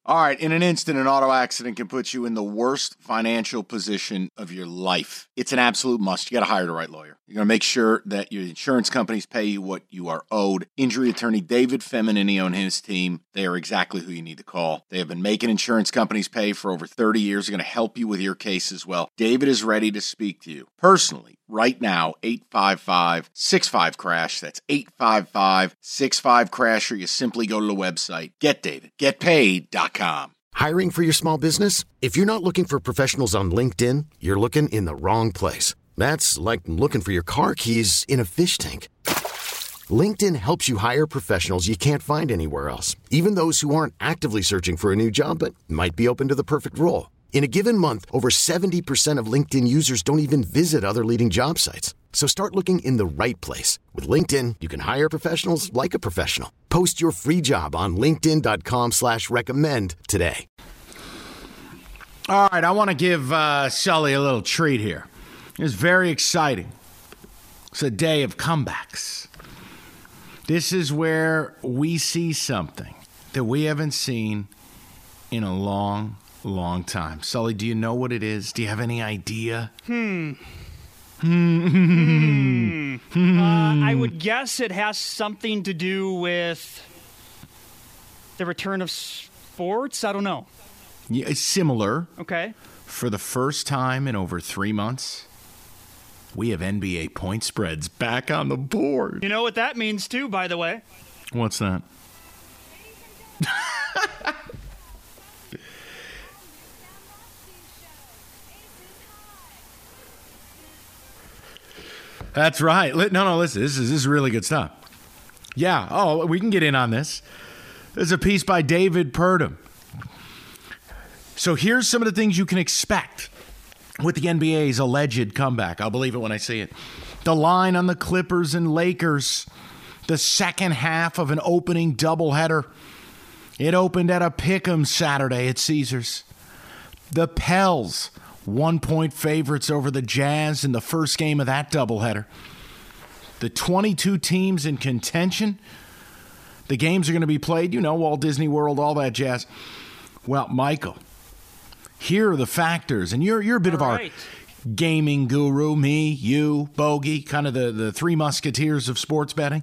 All right, in an instant, an auto accident can put you in the worst financial position of your life. It's an absolute must. You got to hire the right lawyer. You're going to make sure that your insurance companies pay you what you are owed. Injury attorney David Feminini and his team, they are exactly who you need to call. They have been making insurance companies pay for over 30 years. They're going to help you with your case as well. David is ready to speak to you personally. Right now, 855-65-CRASH. That's 855-65-CRASH, or you simply go to the website, getdavidgetpaid.com. Hiring for your small business? If you're not looking for professionals on LinkedIn, you're looking in the wrong place. That's like looking for your car keys in a fish tank. LinkedIn helps you hire professionals you can't find anywhere else, even those who aren't actively searching for a new job but might be open to the perfect role. In a given month, over 70% of LinkedIn users don't even visit other leading job sites. So start looking in the right place. With LinkedIn, you can hire professionals like a professional. Post your free job on linkedin.com/recommend today. All right, I want to give Sully a little treat here. It's very exciting. It's a day of comebacks. This is where we see something that we haven't seen in a long time. Sully, do you know what it is? Do you have any idea? I would guess it has something to do with the return of sports. I don't know. Yeah, it's similar. Okay. For the first time in over 3 months, we have NBA point spreads back on the board. You know what that means, too, by the way? What's that? That's right. No, listen. This is really good stuff. Yeah. Oh, we can get in on this. There's a piece by David Purdom. So here's some of the things you can expect with the NBA's alleged comeback. I'll believe it when I see it. The line on the Clippers and Lakers. The second half of an opening doubleheader. It opened at a pick'em Saturday at Caesars. The Pels, 1-point favorites over the Jazz in the first game of that doubleheader. The 22 teams in contention. The games are going to be played, Walt Disney World, all that jazz. Well, Michael, here are the factors. And you're a bit of our gaming guru, me, you, Bogey, kind of the three musketeers of sports betting.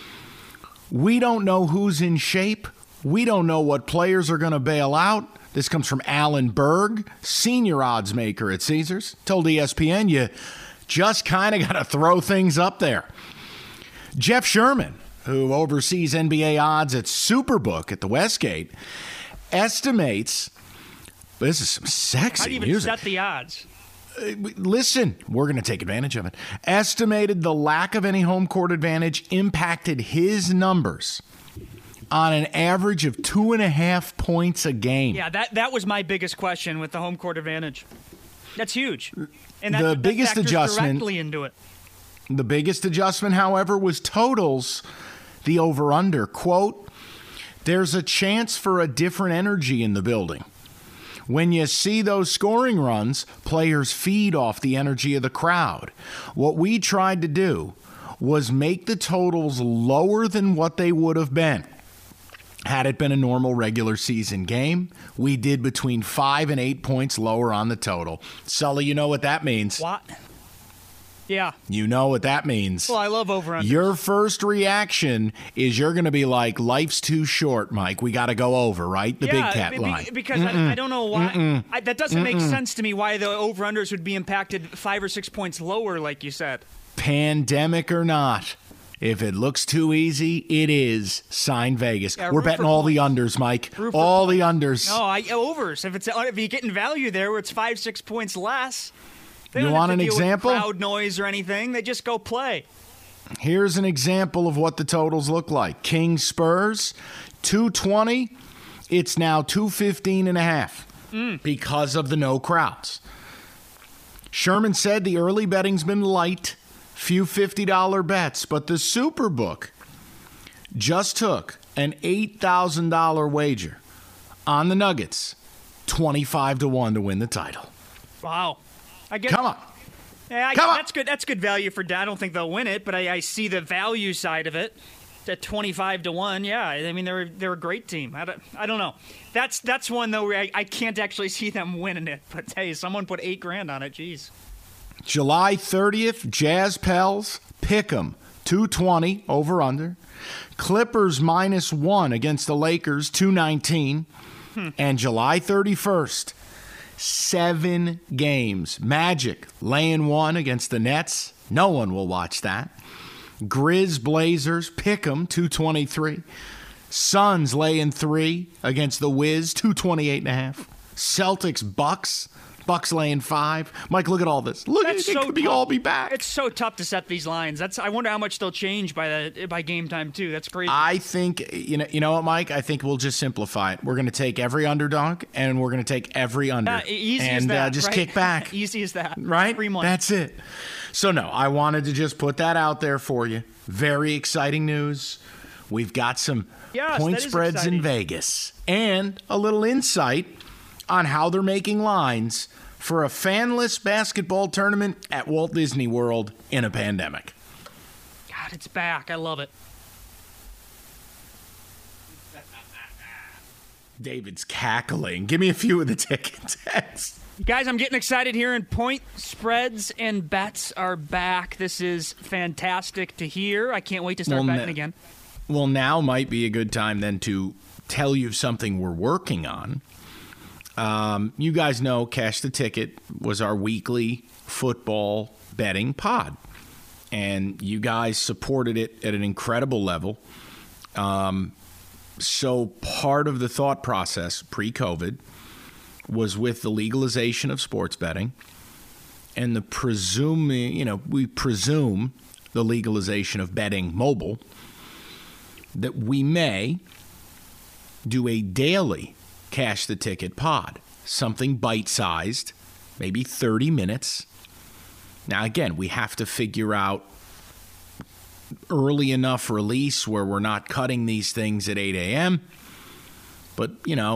We don't know who's in shape. We don't know what players are going to bail out. This comes from Alan Berg, senior odds maker at Caesars. Told ESPN, you just kind of got to throw things up there. Jeff Sherman, who oversees NBA odds at Superbook at the Westgate, estimates, this is some sexy How do you even music. set the odds? Listen, we're going to take advantage of it. Estimated the lack of any home court advantage impacted his numbers on an average of 2.5 points a game. Yeah, that was my biggest question with the home court advantage. That's huge. And The biggest adjustment directly into it. The biggest adjustment, however, was totals, the over-under. Quote, there's a chance for a different energy in the building. When you see those scoring runs, players feed off the energy of the crowd. What we tried to do was make the totals lower than what they would have been. Had it been a normal regular season game, we did between 5 and 8 points lower on the total. Sully, you know what that means. What? Yeah. You know what that means. Well, I love over-unders. Your first reaction is you're going to be like, life's too short, Mike. We got to go over, right? The big cat line. Because I don't know why. That doesn't make sense to me why the over-unders would be impacted 5 or 6 points lower, like you said. Pandemic or not. If it looks too easy, it is. Sign Vegas. Yeah, we're betting all the unders, Mike. All the unders. No, overs. If you're getting value there where it's 5-6 points less, they You don't want have an to deal with example? crowd noise or anything. They just go play. Here's an example of what the totals look like. Kings Spurs, 220. It's now 215.5 because of the no crowds. Sherman said the early betting's been light. Few $50 bets, but the Superbook just took an $8,000 wager on the Nuggets, 25-1 to win the title. Wow. Come on. Yeah, Come on. That's good. That's good value for. I don't think they'll win it, but I see the value side of it. at 25-1. Yeah, I mean they're a great team. I don't know. That's one though where I can't actually see them winning it. But hey, someone put $8,000 on it. Jeez. July 30th, Jazz Pels, Pick'em, 220 over under. Clippers -1 against the Lakers, 219. And July 31st, 7 games. Magic laying 1 against the Nets. No one will watch that. Grizz Blazers, Pick'em, 223. Suns laying 3 against the Wiz, 228.5. Celtics Bucks laying 5. Mike, look at all this. Look, it could all be back. It's so tough to set these lines. I wonder how much they'll change by game time too. That's crazy. I think you know what, Mike. I think we'll just simplify it. We're going to take every underdog and we're going to take every under. Easy and as that, just right? kick back. Easy as that. Right? Free money. That's it. So no, I wanted to just put that out there for you. Very exciting news. We've got some point spreads exciting. in Vegas and a little insight on how they're making lines for a fanless basketball tournament at Walt Disney World in a pandemic. God, it's back. I love it. David's cackling. Give me a few of the tickets. Guys, I'm getting excited here, and point spreads and bets are back. This is fantastic to hear. I can't wait to start betting again. Well, now might be a good time then to tell you something we're working on. You guys know Cash the Ticket was our weekly football betting pod, and you guys supported it at an incredible level. So part of the thought process pre-COVID was with the legalization of sports betting and we presume the legalization of betting mobile, that we may do a daily Cash the Ticket pod, something bite-sized, maybe 30 minutes. Now, again, we have to figure out early enough release where we're not cutting these things at 8 a.m. But,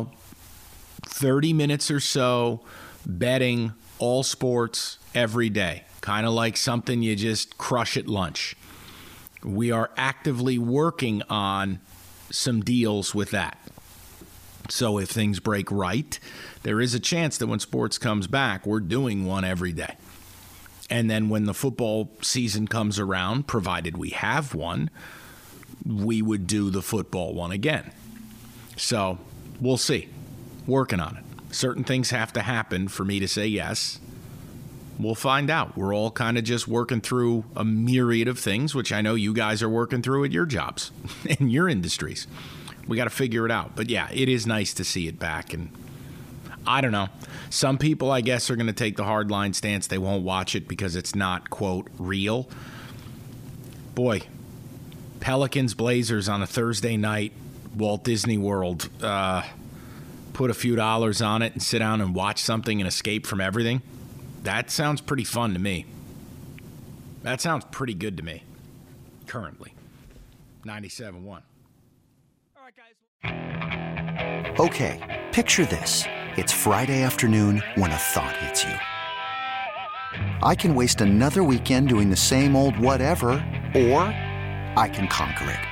30 minutes or so betting all sports every day, kind of like something you just crush at lunch. We are actively working on some deals with that. So if things break right, there is a chance that when sports comes back, we're doing one every day. And then when the football season comes around, provided we have one, we would do the football one again. So we'll see. Working on it. Certain things have to happen for me to say yes. We'll find out. We're all kind of just working through a myriad of things, which I know you guys are working through at your jobs, in your industries. We got to figure it out. But yeah, it is nice to see it back. And I don't know. Some people, I guess, are going to take the hardline stance. They won't watch it because it's not, quote, real. Boy, Pelicans Blazers on a Thursday night, Walt Disney World. Put a few dollars on it and sit down and watch something and escape from everything. That sounds pretty fun to me. That sounds pretty good to me. Currently. 97.1. All right, guys. Okay, picture this. It's Friday afternoon when a thought hits you. I can waste another weekend doing the same old whatever, or I can conquer it.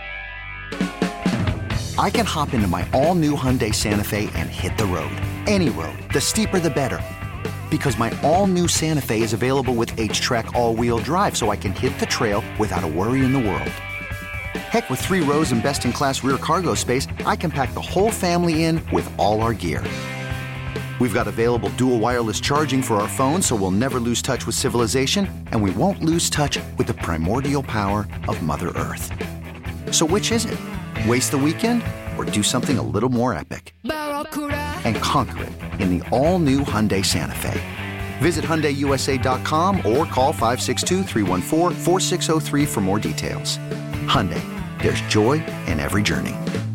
I can hop into my all-new Hyundai Santa Fe and hit the road. Any road. The steeper, the better. Because my all-new Santa Fe is available with H-Track all-wheel drive, so I can hit the trail without a worry in the world. Heck, with 3 rows and best-in-class rear cargo space, I can pack the whole family in with all our gear. We've got available dual wireless charging for our phones, so we'll never lose touch with civilization, and we won't lose touch with the primordial power of Mother Earth. So which is it? Waste the weekend or do something a little more epic? And conquer it in the all-new Hyundai Santa Fe. Visit HyundaiUSA.com or call 562-314-4603 for more details. Hyundai, there's joy in every journey.